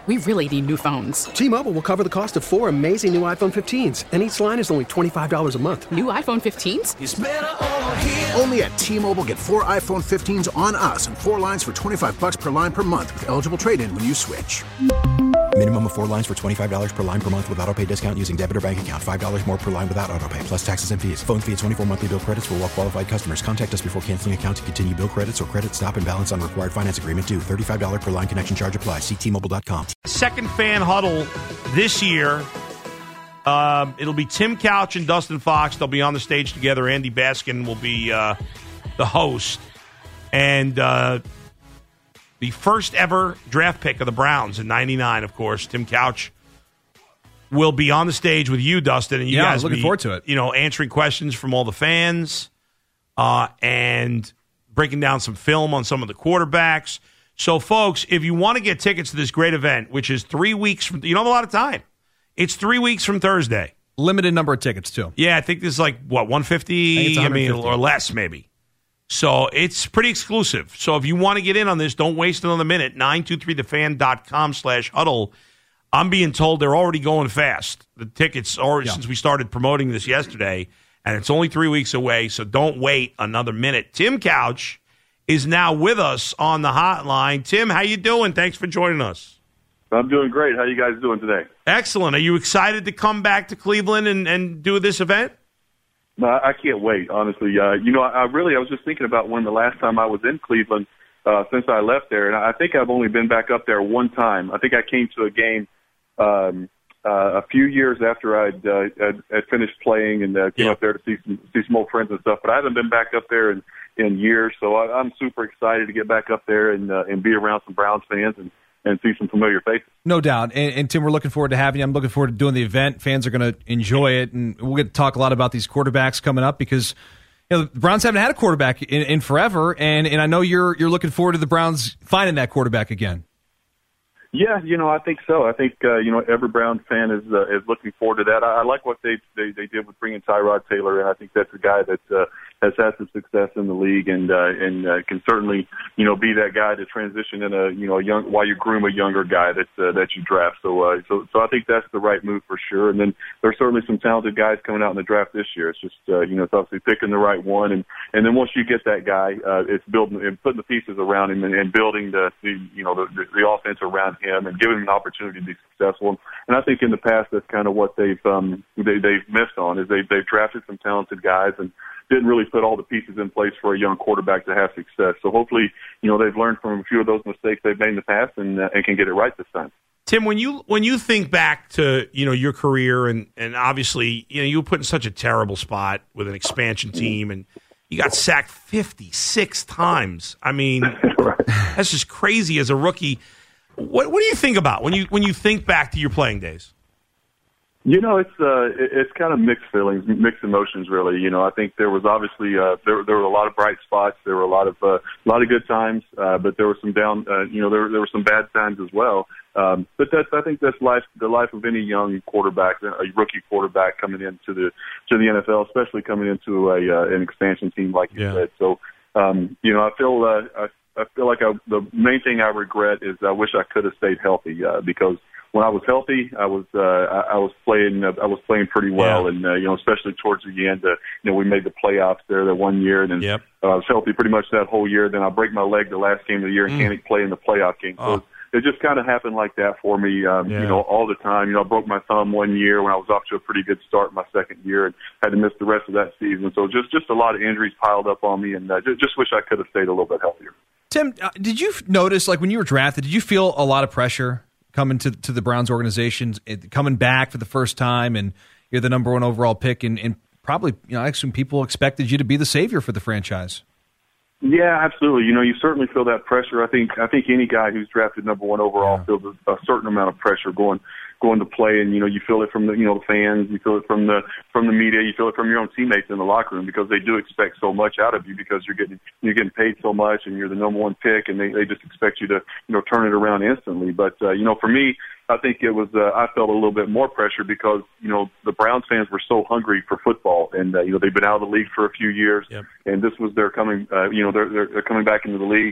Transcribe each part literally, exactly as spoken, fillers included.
We really need new phones. T-Mobile will cover the cost of four amazing new iPhone fifteens, and each line is only twenty-five dollars a month. New iPhone fifteens? It's better over here. Only at T-Mobile, get four iPhone fifteens on us and four lines for twenty-five dollars per line per month with eligible trade-in when you switch. Minimum of four lines for twenty-five dollars per line per month with autopay discount using debit or bank account. five dollars more per line without autopay, plus taxes and fees. Phone fee at twenty-four monthly bill credits for well-qualified customers. Contact us before canceling account to continue bill credits or credit stop and balance on required finance agreement due. thirty-five dollars per line connection charge applies. See T Mobile dot com. Second fan huddle this year. Um, it'll be Tim Couch and Dustin Fox. They'll be on the stage together. Andy Baskin will be uh, the host. And uh, the first ever draft pick of the Browns in ninety-nine, of course, Tim Couch will be on the stage with you, Dustin. And you yeah, guys I was looking be, forward to it. You know, answering questions from all the fans uh, and breaking down some film on some of the quarterbacks. So, folks, if you want to get tickets to this great event, which is three weeks from, you don't have a lot of time. It's three weeks from Thursday. Limited number of tickets, too. Yeah, I think there's like, what, one fifty? I, I mean, or less, maybe. So it's pretty exclusive. So if you want to get in on this, don't waste another minute. nine two three the fan dot com slash huddle. I'm being told they're already going fast. The tickets are yeah. since we started promoting this yesterday, and it's only three weeks away, so don't wait another minute. Tim Couch is now with us on the hotline. Tim, how you doing? Thanks for joining us. I'm doing great. How you guys doing today? Excellent. Are you excited to come back to Cleveland and, and do this event? No, I can't wait, honestly. Uh, you know, I, I really, I was just thinking about when the last time I was in Cleveland uh, since I left there, and I think I've only been back up there one time. I think I came to a game um, uh, a few years after I'd, uh, I'd, I'd finished playing and uh, came yeah. up there to see some, see some old friends and stuff, but I haven't been back up there in, in years, so I, I'm super excited to get back up there and, uh, and be around some Browns fans and and see some familiar faces. No doubt. And, and, Tim, we're looking forward to having you. I'm looking forward to doing the event. Fans are going to enjoy it, and we'll get to talk a lot about these quarterbacks coming up because you know, the Browns haven't had a quarterback in, in forever, and, and I know you're you're looking forward to the Browns finding that quarterback again. Yeah, you know, I think so. I think, uh, you know, every Brown fan is uh, is looking forward to that. I, I like what they, they they did with bringing Tyrod Taylor, and I think that's a guy that uh, has had some success in the league and uh, and uh, can certainly, you know, be that guy to transition in a, you know, a young while you groom a younger guy that uh, that you draft. So, uh, so so I think that's the right move for sure. And then there's certainly some talented guys coming out in the draft this year. It's just, uh, you know, it's obviously picking the right one, and and then once you get that guy, uh, it's building and putting the pieces around him and, and building the, the you know the, the, the offense around him and giving him an opportunity to be successful. And I think in the past that's kind of what they've um, they, they've missed on is they they've drafted some talented guys and didn't really put all the pieces in place for a young quarterback to have success. So hopefully, you know, they've learned from a few of those mistakes they've made in the past and uh, and can get it right this time. Tim, when you when you think back to, you know, your career and, and obviously, you know, you were put in such a terrible spot with an expansion team and you got sacked fifty-six times. I mean, right. That's just crazy as a rookie. What what do you think about when you when you think back to your playing days? You know, it's uh, it's kind of mixed feelings, mixed emotions, really. You know, I think there was obviously uh, there there were a lot of bright spots, there were a lot of uh, a lot of good times, uh, but there were some down, uh, you know, there there were some bad times as well. Um, but that's I think that's life, the life of any young quarterback, a rookie quarterback coming into the to the N F L, especially coming into a uh, an expansion team like you yeah. said. So, um, you know, I feel uh, I, I feel like I, the main thing I regret is I wish I could have stayed healthy uh, because. When I was healthy, I was uh, I, I was playing uh, I was playing pretty well, yeah. and uh, you know, especially towards the end, uh, you know, we made the playoffs there that one year, and then yep. uh, I was healthy pretty much that whole year. Then I break my leg the last game of the year and mm. can't play in the playoff game. So oh. it just kind of happened like that for me, um, yeah. you know, all the time. You know, I broke my thumb one year when I was off to a pretty good start my second year, and had to miss the rest of that season. So just just a lot of injuries piled up on me, and uh, just, just wish I could have stayed a little bit healthier. Tim, uh, did you notice, like when you were drafted, did you feel a lot of pressure coming to to the Browns organization, coming back for the first time, and you're the number one overall pick, and, and probably, you know, I assume people expected you to be the savior for the franchise. Yeah, absolutely. You know, you certainly feel that pressure. I think I think any guy who's drafted number one overall yeah. feels a, a certain amount of pressure going going to play, and you know, you feel it from the you know the fans, you feel it from the from the media, you feel it from your own teammates in the locker room because they do expect so much out of you because you're getting you're getting paid so much and you're the number one pick, and they they just expect you to you know turn it around instantly. But uh, you know, for me, I think it was uh, I felt a little bit more pressure because you know the Browns fans were so hungry for football, and uh, you know they've been out of the league for a few years, yep. and this was their coming uh, you know they're, they're they're coming back into the league.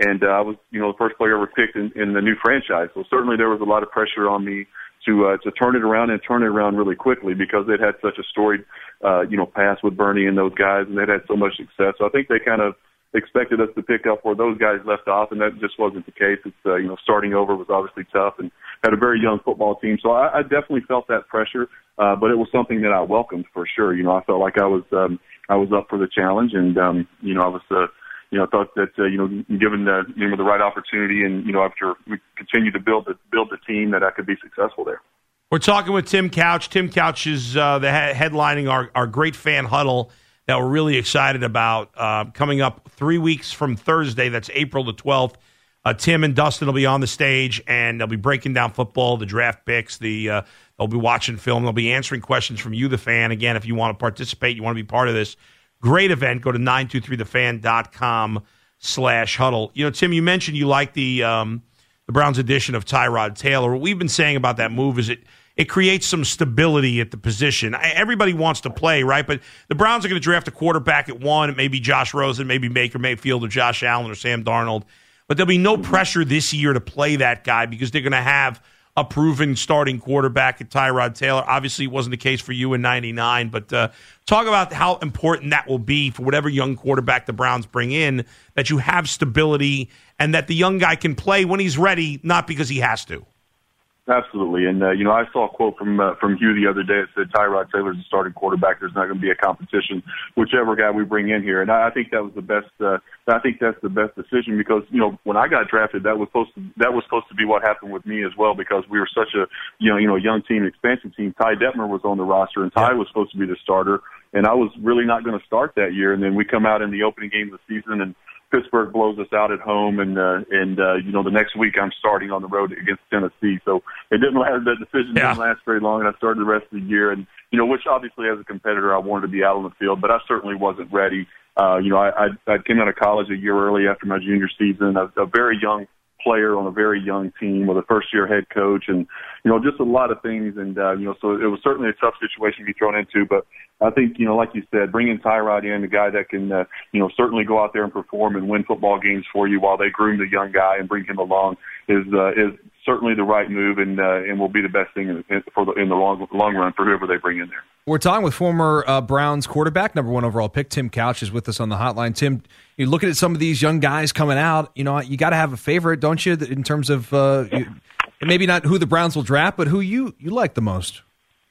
and uh, I was, you know, the first player ever picked in, in the new franchise. So certainly there was a lot of pressure on me to uh, to turn it around and turn it around really quickly because they'd had such a storied, uh, you know, past with Bernie and those guys, and they'd had so much success. So I think they kind of expected us to pick up where those guys left off, and that just wasn't the case. It's, uh, you know, starting over was obviously tough and had a very young football team. So I, I definitely felt that pressure, uh, but it was something that I welcomed for sure. You know, I felt like I was, um, I was up for the challenge, and, um, you know, I was, uh, you know, thought that, uh, you know, given the, you know, the right opportunity and, you know, after we continue to build the, build the team, that I could be successful there. We're talking with Tim Couch. Tim Couch is uh, the he- headlining our, our great fan huddle that we're really excited about uh, coming up three weeks from Thursday. That's April the twelfth. Uh, Tim and Dustin will be on the stage, and they'll be breaking down football, the draft picks. The uh, they'll be watching film. They'll be answering questions from you, the fan. Again, if you want to participate, you want to be part of this great event, go to nine two three the fan dot com slash huddle. You know, Tim, you mentioned you like the um, the Browns edition of Tyrod Taylor. What we've been saying about that move is it it creates some stability at the position. Everybody wants to play, right? But the Browns are going to draft a quarterback at one. It may be Josh Rosen, maybe Baker Mayfield or Josh Allen or Sam Darnold. But there'll be no pressure this year to play that guy because they're going to have a proven starting quarterback at Tyrod Taylor. Obviously, it wasn't the case for you in ninety-nine, but uh, talk about how important that will be for whatever young quarterback the Browns bring in, that you have stability and that the young guy can play when he's ready, not because he has to. Absolutely, and uh, you know, I saw a quote from uh, from Hugh the other day. It said, "Tyrod Taylor's a starting quarterback. There's not going to be a competition, whichever guy we bring in here." And I, I think that was the best. Uh, I think that's the best decision because you know, when I got drafted, that was supposed to that was supposed to be what happened with me as well because we were such a you know you know young team, expansion team. Ty Detmer was on the roster, and Ty yeah. was supposed to be the starter, and I was really not going to start that year. And then we come out in the opening game of the season and Pittsburgh blows us out at home, and uh, and uh, you know the next week I'm starting on the road against Tennessee. So it didn't last. That decision yeah. didn't last very long, and I started the rest of the year. And you know, which obviously as a competitor I wanted to be out on the field, but I certainly wasn't ready. Uh, you know, I, I I came out of college a year early after my junior season. I was a very young player on a very young team with a first-year head coach, and you know, just a lot of things. And uh, you know, so it was certainly a tough situation to be thrown into. But I think, you know, like you said, bringing Tyrod in, a guy that can, uh, you know, certainly go out there and perform and win football games for you while they groom the young guy and bring him along is uh, is certainly the right move, and uh, and will be the best thing in, for the, in the long long run for whoever they bring in there. We're talking with former uh, Browns quarterback, number one overall pick, Tim Couch, is with us on the hotline. Tim, you're looking at some of these young guys coming out. You know, you got to have a favorite, don't you, in terms of uh, you, maybe not who the Browns will draft, but who you, you like the most?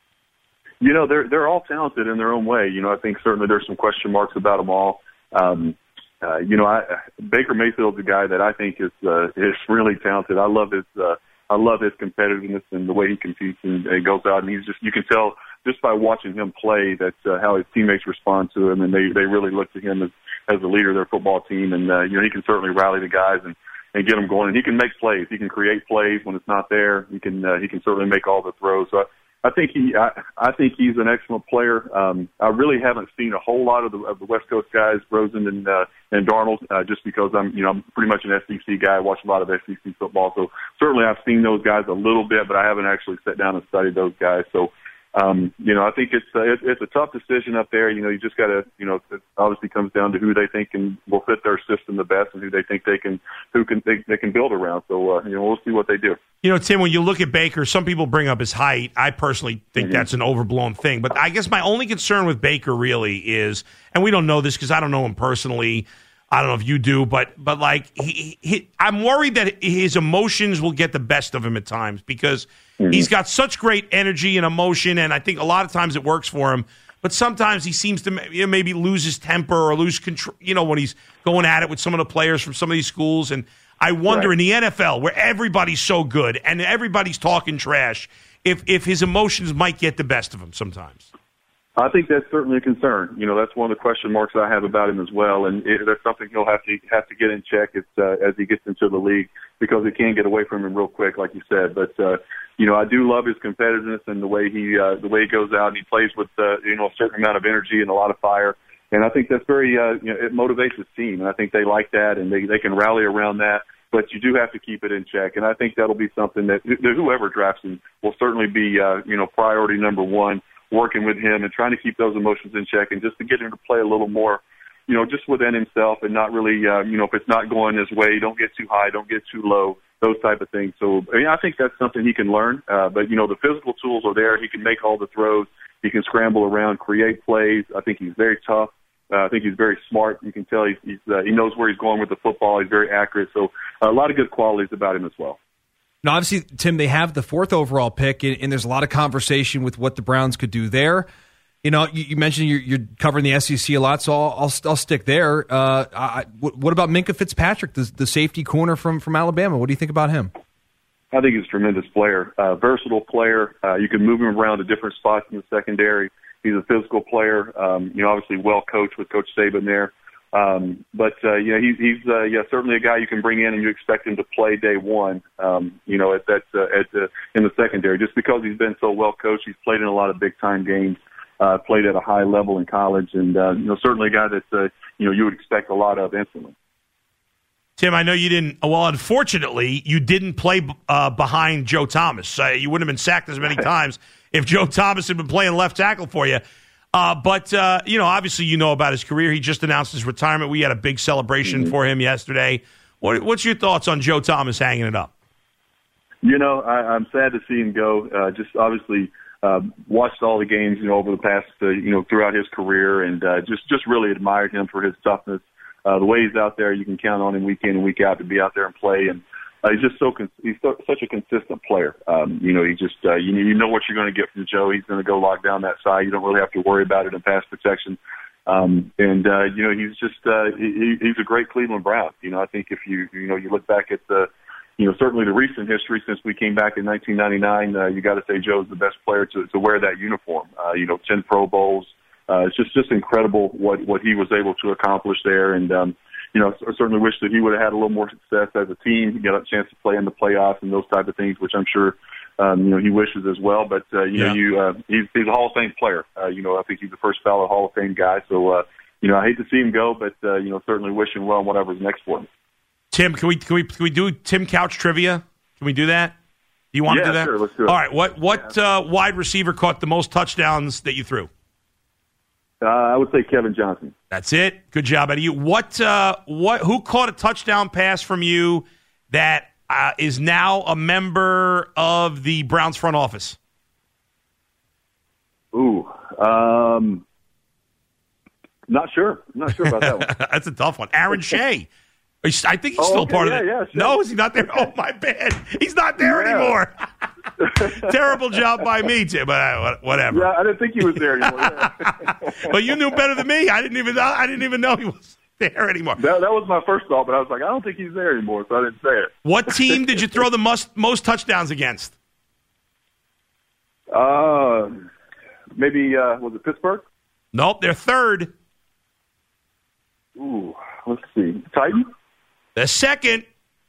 You know, they're they're all talented in their own way. You know, I think certainly there's some question marks about them all. Um, uh, you know, I, Baker Mayfield's a guy that I think is uh, is really talented. I love his uh, I love his competitiveness and the way he competes and, and goes out, and he's just you can tell just by watching him play that uh, how his teammates respond to him, and they they really look to him as as the leader of their football team. And uh, you know, he can certainly rally the guys and. and get them going. And he can make plays. He can create plays when it's not there. He can uh, he can certainly make all the throws. So I, I think he I, I think he's an excellent player. Um, I really haven't seen a whole lot of the of the West Coast guys, Rosen and uh, and Darnold, uh, just because I'm you know I'm pretty much an S E C guy. I watch a lot of S E C football, so certainly I've seen those guys a little bit, but I haven't actually sat down and studied those guys. So. Um, you know, I think it's, uh, it, it's a tough decision up there. You know, you just got to, you know, it obviously comes down to who they think can will fit their system the best, and who they think they can, who can they, they can build around. So, uh, you know, we'll see what they do. You know, Tim, when you look at Baker, some people bring up his height. I personally think mm-hmm. that's an overblown thing. But I guess my only concern with Baker really is, and we don't know this because I don't know him personally. I don't know if you do, but but like he, he, I'm worried that his emotions will get the best of him at times because mm-hmm. he's got such great energy and emotion, and I think a lot of times it works for him. But sometimes he seems to you know, maybe lose his temper or lose control. You know, when he's going at it with some of the players from some of these schools, and I wonder right. in the N F L where everybody's so good and everybody's talking trash, if if his emotions might get the best of him sometimes. I think that's certainly a concern. You know, that's one of the question marks I have about him as well, and it, that's something he'll have to have to get in check as, uh, as he gets into the league, because it can get away from him real quick, like you said. But uh, you know, I do love his competitiveness and the way he uh, the way he goes out and he plays with uh, you know a certain amount of energy and a lot of fire, and I think that's very uh, you know it motivates his team, and I think they like that, and they they can rally around that. But you do have to keep it in check, and I think that'll be something that whoever drafts him will certainly be uh, you know priority number one. Working with him and trying to keep those emotions in check, and just to get him to play a little more, you know, just within himself and not really, uh, you know, if it's not going his way, don't get too high, don't get too low, those type of things. So, I mean, I think that's something he can learn. Uh, but, you know, the physical tools are there. He can make all the throws. He can scramble around, create plays. I think he's very tough. Uh, I think he's very smart. You can tell he's, he's, uh, he knows where he's going with the football. He's very accurate. So uh, a lot of good qualities about him as well. Now, obviously, Tim, they have the fourth overall pick, and, and there's a lot of conversation with what the Browns could do there. You know, you, you mentioned you're, you're covering the S E C a lot, so I'll, I'll, I'll stick there. Uh, I, what about Minkah Fitzpatrick, the, the safety corner from, from Alabama? What do you think about him? I think he's a tremendous player, uh, versatile player. Uh, you can move him around to different spots in the secondary. He's a physical player, um, you know, obviously well coached with Coach Saban there. Um, but, uh, yeah, he, he's, uh, yeah, certainly a guy you can bring in and you expect him to play day one, um, you know, at that, uh, at the, in the secondary, just because he's been so well coached. He's played in a lot of big time games, uh, played at a high level in college, and, uh, you know, certainly a guy that, uh, you know, you would expect a lot of instantly. Tim, I know you didn't. Well, unfortunately, you didn't play uh, behind Joe Thomas. Uh, you wouldn't have been sacked as many times if Joe Thomas had been playing left tackle for you. Uh, but, uh, you know, obviously you know about his career. He just announced his retirement. We had a big celebration mm-hmm. for him yesterday. What, what's your thoughts on Joe Thomas hanging it up? You know, I, I'm sad to see him go. Uh, just obviously uh, watched all the games, you know, over the past, uh, you know, throughout his career, and uh, just, just really admired him for his toughness. Uh, the way he's out there, you can count on him week in and week out to be out there and play. And uh, he's just so con- he's so, such a consistent player. Um, you know, he just uh, you, you know what you're going to get from Joe. He's going to go lock down that side. You don't really have to worry about it in pass protection. Um, and uh, you know, he's just uh, he, he's a great Cleveland Brown. You know, I think if you you know you look back at the you know certainly the recent history since we came back in nineteen ninety-nine, uh, you got to say Joe's the best player to, to wear that uniform. Uh, you know, ten Pro Bowls. Uh, it's just, just incredible what, what he was able to accomplish there. And, um, you know, I certainly wish that he would have had a little more success as a team. He got a chance to play in the playoffs and those type of things, which I'm sure, um, you know, he wishes as well. But, uh, you yeah. know, you, uh, he's, he's a Hall of Fame player. Uh, you know, I think he's the first ballot Hall of Fame guy. So, uh, you know, I hate to see him go, but, uh, you know, certainly wish him well in whatever's next for him. Tim, can we, can we, can we do Tim Couch trivia? Can we do that? Do you want yeah, to do that? Sure, let's do it. All right. What, what, yeah. uh, wide receiver caught the most touchdowns that you threw? Uh, I would say Kevin Johnson. That's it. Good job out of you. What? Uh, what? Who caught a touchdown pass from you that uh, is now a member of the Browns front office? Ooh, um, not sure. I'm not sure about that one. That's a tough one. Aaron Shea. I think he's oh, still okay, part yeah, of it. Yeah, sure. No, is he not there? Oh, my bad. He's not there yeah. anymore. Terrible job by me, Tim. But whatever. Yeah, I didn't think he was there anymore. Yeah. But you knew better than me. I didn't even. I didn't even know he was there anymore. That, that was my first thought, but I was like, I don't think he's there anymore, so I didn't say it. What team did you throw the most most touchdowns against? Uh, maybe uh, was it Pittsburgh? Nope, they're third. Ooh, let's see, Titans. The second.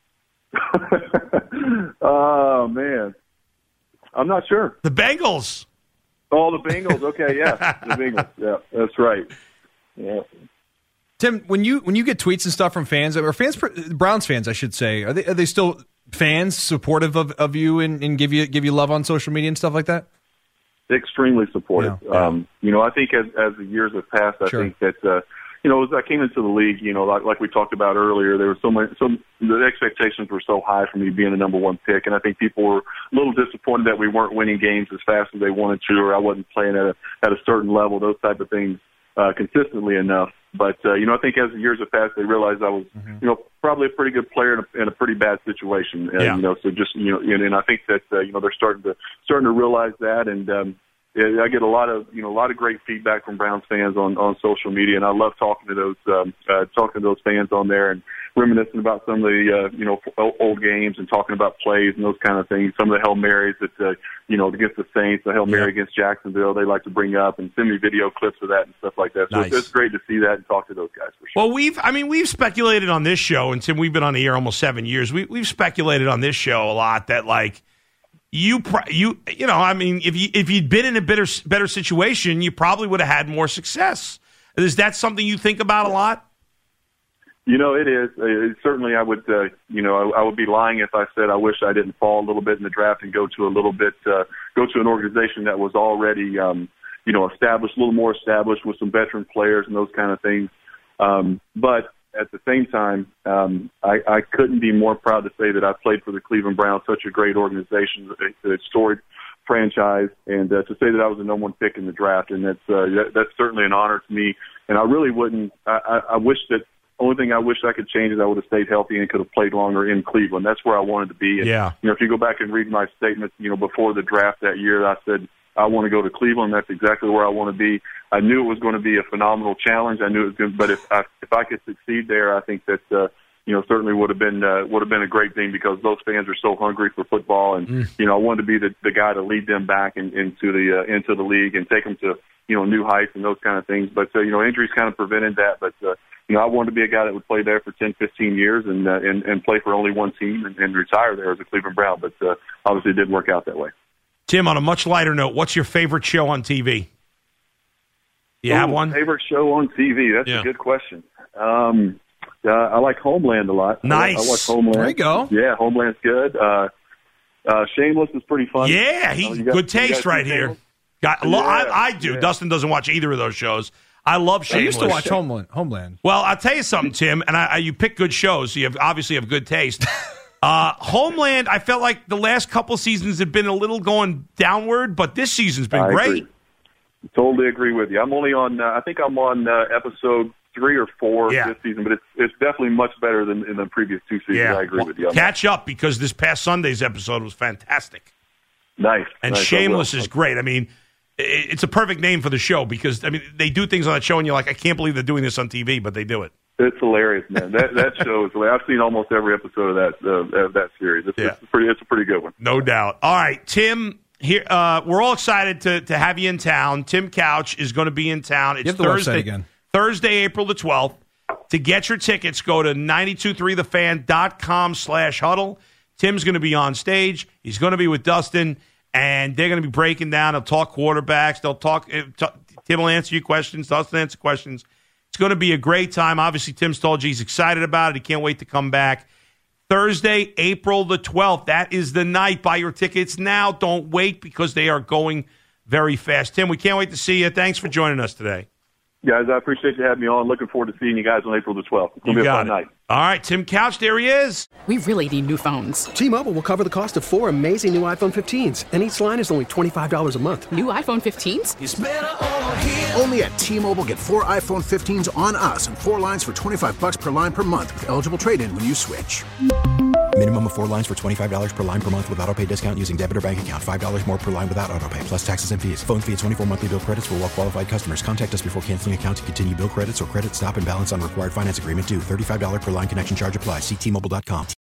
Oh, man. I'm not sure. The Bengals. Oh, the Bengals. Okay, yeah. The Bengals. Yeah, that's right. Yeah. Tim, when you when you get tweets and stuff from fans, or fans, Browns fans, I should say, are they are they still fans supportive of, of you and, and give you give you love on social media and stuff like that? Extremely supportive. Yeah, yeah. Um, you know, I think as as the years have passed, I sure. think that uh, you know, as I came into the league, you know, like, like we talked about earlier, there was so many, so the expectations were so high for me being the number one pick, and I think people were a little disappointed that we weren't winning games as fast as they wanted to, or I wasn't playing at a at a certain level, those type of things, uh, consistently enough. But uh, you know, I think as the years have passed, they realized I was, mm-hmm. you know, probably a pretty good player in a, in a pretty bad situation. And, yeah. You know, so just you know, and, and I think that uh, you know they're starting to starting to realize that, and um, I get a lot of you know a lot of great feedback from Browns fans on, on social media, and I love talking to those um, uh, talking to those fans on there and reminiscing about some of the uh, you know old games and talking about plays and those kind of things. Some of the Hail Marys that uh, you know against the Saints, the Hail Mary yeah. against Jacksonville, they like to bring up and send me video clips of that and stuff like that. So nice. it's, it's great to see that and talk to those guys for sure. Well, we've I mean we've speculated on this show, and Tim, we've been on the air almost seven years. We we've speculated on this show a lot that like. You, you, you know, I mean, if you if you'd been in a better better situation, you probably would have had more success. Is that something you think about a lot? You know, it is. It, certainly, I would. Uh, you know, I, I would be lying if I said I wish I didn't fall a little bit in the draft and go to a little bit, uh, go to an organization that was already, um, you know, established, a little more established with some veteran players and those kind of things. Um, but at the same time, um, I, I couldn't be more proud to say that I played for the Cleveland Browns, such a great organization, a, a storied franchise, and uh, to say that I was the number one pick in the draft, and that's uh, that, that's certainly an honor to me. And I really wouldn't. I, I, I wish that. Only thing I wish I could change is I would have stayed healthy and could have played longer in Cleveland. That's where I wanted to be. And, yeah. You know, if you go back and read my statement, you know, before the draft that year, I said I want to go to Cleveland. That's exactly where I want to be. I knew it was going to be a phenomenal challenge. I knew it was good, but if I if I could succeed there, I think that uh, you know certainly would have been uh, would have been a great thing because those fans are so hungry for football, and mm. you know I wanted to be the, the guy to lead them back in, into the uh, into the league and take them to you know new heights and those kind of things. But uh, you know injuries kind of prevented that, but. Uh, You know, I wanted to be a guy that would play there for ten, fifteen years and uh, and, and play for only one team and, and retire there as a Cleveland Brown. But uh, obviously it didn't work out that way. Tim, on a much lighter note, what's your favorite show on T V? You Ooh, have one? Favorite show on T V? That's yeah. a good question. Um, uh, I like Homeland a lot. Nice. I, I watch Homeland. There you go. Yeah, Homeland's good. Uh, uh, Shameless is pretty fun. Yeah, he, uh, got, good taste right here. Got, yeah, I, I do. Yeah. Dustin doesn't watch either of those shows. I love Shameless. I used to watch Homeland. Homeland. Well, I'll tell you something, Tim, and I, I, you pick good shows, so you have, obviously have good taste. uh, Homeland, I felt like the last couple seasons had been a little going downward, but this season's been I great. Agree. Totally agree with you. I'm only on, uh, I think I'm on uh, episode three or four yeah. this season, but it's it's definitely much better than in the previous two seasons. Yeah. I agree well, with you. Catch up because this past Sunday's episode was fantastic. Nice. And nice. Shameless is great. I mean, it's a perfect name for the show because, I mean, they do things on that show and you're like, I can't believe they're doing this on T V, but they do it. It's hilarious, man. That that show is hilarious. I've seen almost every episode of that uh, of that series. It's, yeah. it's, pretty, it's a pretty good one. No doubt. All right, Tim, here uh, we're all excited to, to have you in town. Tim Couch is going to be in town. It's Give the Thursday, website again. Thursday, April the twelfth. To get your tickets, go to nine two three the fan dot com slash huddle. Tim's going to be on stage. He's going to be with Dustin. And they're going to be breaking down. They'll talk quarterbacks. They'll talk. Tim will answer your questions. Dustin will answer questions. It's going to be a great time. Obviously, Tim's told you he's excited about it. He can't wait to come back. Thursday, April the twelfth. That is the night. Buy your tickets now. Don't wait because they are going very fast. Tim, we can't wait to see you. Thanks for joining us today. Guys, I appreciate you having me on. Looking forward to seeing you guys on April the twelfth. It's going to be a fun it. night. All right, Tim Couch, there he is. We really need new phones. T-Mobile will cover the cost of four amazing new iPhone fifteens, and each line is only twenty-five dollars a month. New iPhone fifteens? It's better over here. Only at T-Mobile, get four iPhone fifteens on us and four lines for twenty-five bucks per line per month with eligible trade-in when you switch. Minimum of four lines for twenty-five dollars per line per month with autopay discount using debit or bank account. five dollars more per line without autopay, plus taxes and fees. Phone fee at twenty-four monthly bill credits for well-qualified customers. Contact us before canceling account to continue bill credits or credit stop and balance on required finance agreement due. thirty-five dollars per line connection charge applies. See T Mobile dot com.